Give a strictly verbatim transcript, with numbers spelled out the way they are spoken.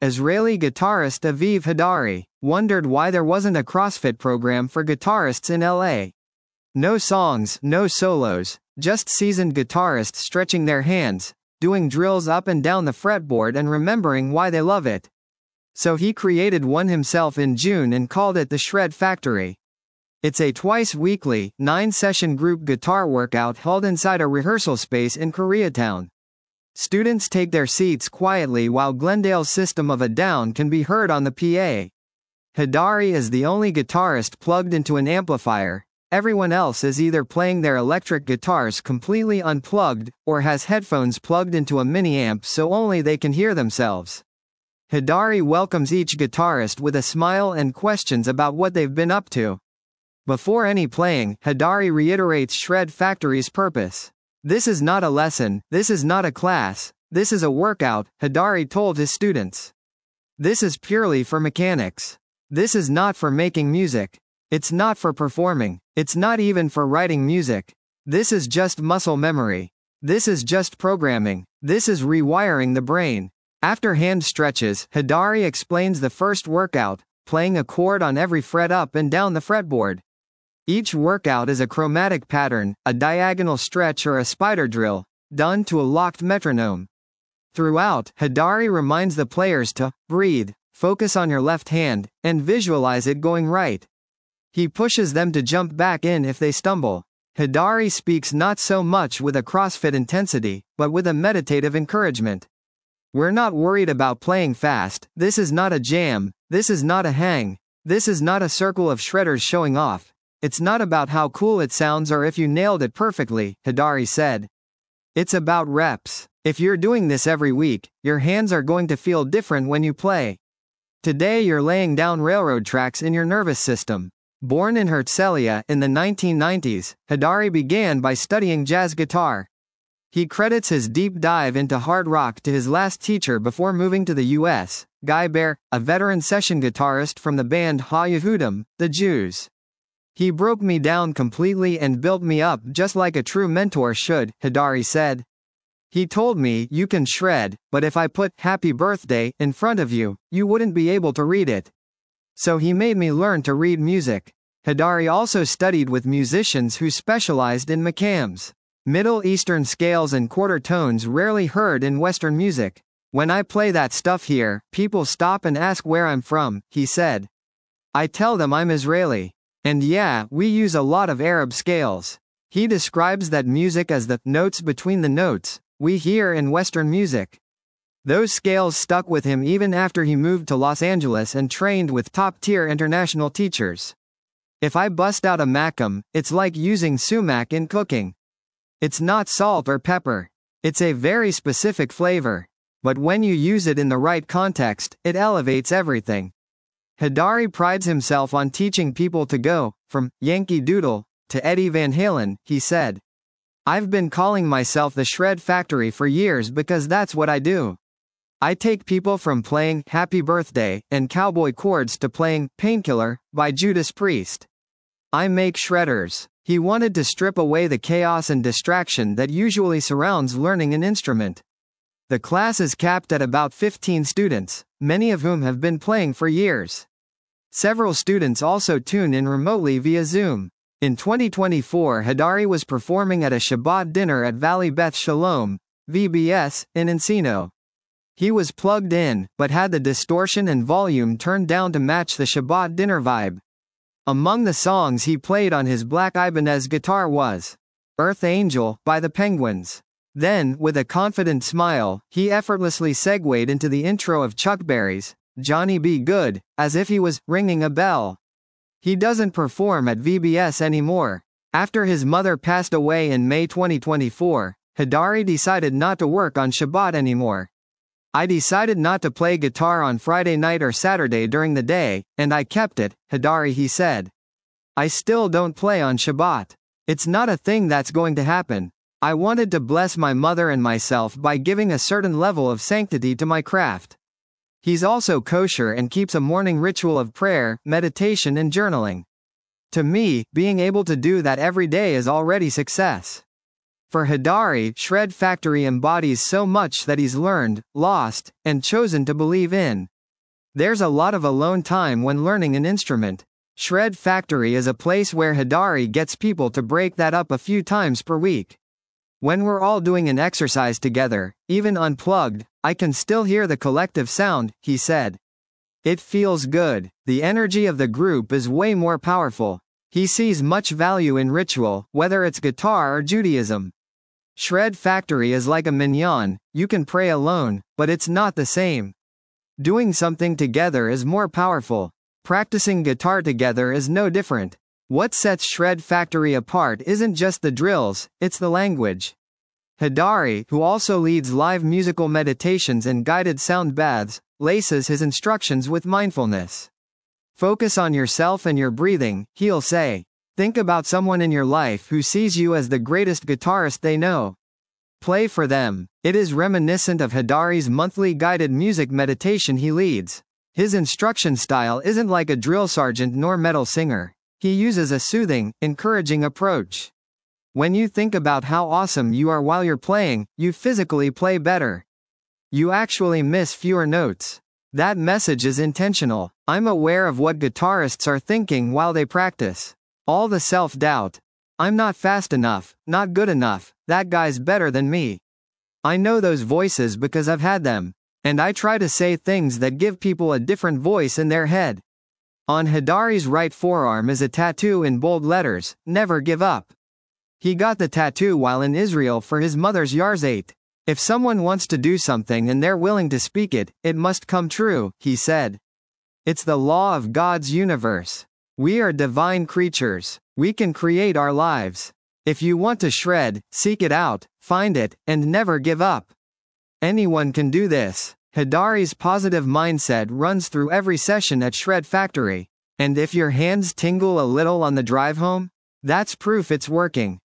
Israeli guitarist Aviv Hadari wondered why there wasn't a CrossFit program for guitarists in L A. No songs, no solos, just seasoned guitarists stretching their hands, doing drills up and down the fretboard and remembering why they love it. So he created one himself in June and called it the Shred Factory. It's a twice-weekly, nine-session group guitar workout held inside a rehearsal space in Koreatown. Students take their seats quietly while Glendale's system of a down can be heard on the P A. Hadari is the only guitarist plugged into an amplifier. Everyone else is either playing their electric guitars completely unplugged, or has headphones plugged into a mini-amp so only they can hear themselves. Hadari welcomes each guitarist with a smile and questions about what they've been up to. Before any playing, Hadari reiterates Shred Factory's purpose. "This is not a lesson, this is not a class, this is a workout," Hadari told his students. "This is purely for mechanics. This is not for making music. It's not for performing. It's not even for writing music. This is just muscle memory. This is just programming. This is rewiring the brain." After hand stretches, Hadari explains the first workout, playing a chord on every fret up and down the fretboard. Each workout is a chromatic pattern, a diagonal stretch or a spider drill, done to a locked metronome. Throughout, Hadari reminds the players to breathe, focus on your left hand, and visualize it going right. He pushes them to jump back in if they stumble. Hadari speaks not so much with a CrossFit intensity, but with a meditative encouragement. "We're not worried about playing fast, this is not a jam, this is not a hang, this is not a circle of shredders showing off. It's not about how cool it sounds or if you nailed it perfectly," Hadari said. "It's about reps. If you're doing this every week, your hands are going to feel different when you play. Today you're laying down railroad tracks in your nervous system." Born in Herzliya in the nineteen nineties, Hadari began by studying jazz guitar. He credits his deep dive into hard rock to his last teacher before moving to the U S, Guy Bear, a veteran session guitarist from the band Ha Yehudim, the Jews. "He broke me down completely and built me up just like a true mentor should," Hadari said. "He told me, you can shred, but if I put 'Happy Birthday' in front of you, you wouldn't be able to read it. So he made me learn to read music." Hadari also studied with musicians who specialized in meccans, Middle Eastern scales and quarter tones rarely heard in Western music. "When I play that stuff here, people stop and ask where I'm from," he said. "I tell them I'm Israeli. And yeah, we use a lot of Arab scales." He describes that music as the notes between the notes we hear in Western music. Those scales stuck with him even after he moved to Los Angeles and trained with top-tier international teachers. "If I bust out a macam, it's like using sumac in cooking. It's not salt or pepper. It's a very specific flavor. But when you use it in the right context, it elevates everything." Hadari prides himself on teaching people to go from Yankee Doodle to Eddie Van Halen, he said. "I've been calling myself the Shred Factory for years because that's what I do. I take people from playing 'Happy Birthday' and cowboy chords to playing 'Painkiller' by Judas Priest. I make shredders." He wanted to strip away the chaos and distraction that usually surrounds learning an instrument. The class is capped at about fifteen students, many of whom have been playing for years. Several students also tune in remotely via Zoom. In twenty twenty-four, Hadari was performing at a Shabbat dinner at Valley Beth Shalom, V B S, in Encino. He was plugged in, but had the distortion and volume turned down to match the Shabbat dinner vibe. Among the songs he played on his Black Ibanez guitar was "Earth Angel" by the Penguins. Then, with a confident smile, he effortlessly segued into the intro of Chuck Berry's "Johnny Be Good," as if he was ringing a bell. He doesn't perform at V B S anymore. After his mother passed away in May twenty twenty-four, Hadari decided not to work on Shabbat anymore. "I decided not to play guitar on Friday night or Saturday during the day, and I kept it," Hadari he said. "I still don't play on Shabbat. It's not a thing that's going to happen. I wanted to bless my mother and myself by giving a certain level of sanctity to my craft." He's also kosher and keeps a morning ritual of prayer, meditation and journaling. "To me, being able to do that every day is already success." For Hadari, Shred Factory embodies so much that he's learned, lost, and chosen to believe in. There's a lot of alone time when learning an instrument. Shred Factory is a place where Hidari gets people to break that up a few times per week. When we're all doing an exercise together, even unplugged, I can still hear the collective sound, he said. It feels good. The energy of the group is way more powerful. He sees much value in ritual, whether it's guitar or Judaism. Shred Factory is like a minyan, you can pray alone, but it's not the same. Doing something together is more powerful. Practicing guitar together is no different. What sets Shred Factory apart isn't just the drills, it's the language. Hidari, who also leads live musical meditations and guided sound baths, laces his instructions with mindfulness. Focus on yourself and your breathing, he'll say. Think about someone in your life who sees you as the greatest guitarist they know. Play for them. It is reminiscent of Hidari's monthly guided music meditation he leads. His instruction style isn't like a drill sergeant nor metal singer. He uses a soothing, encouraging approach. When you think about how awesome you are while you're playing, you physically play better. You actually miss fewer notes. That message is intentional. I'm aware of what guitarists are thinking while they practice. All the self-doubt. I'm not fast enough, not good enough, that guy's better than me. I know those voices because I've had them. And I try to say things that give people a different voice in their head. On Hidari's right forearm is a tattoo in bold letters, "Never give up." He got the tattoo while in Israel for his mother's Yarzeit. If someone wants to do something and they're willing to speak it, it must come true, he said. It's the law of God's universe. We are divine creatures. We can create our lives. If you want to shred, seek it out, find it, and never give up. Anyone can do this. Hidari's positive mindset runs through every session at Shred Factory. And if your hands tingle a little on the drive home, that's proof it's working.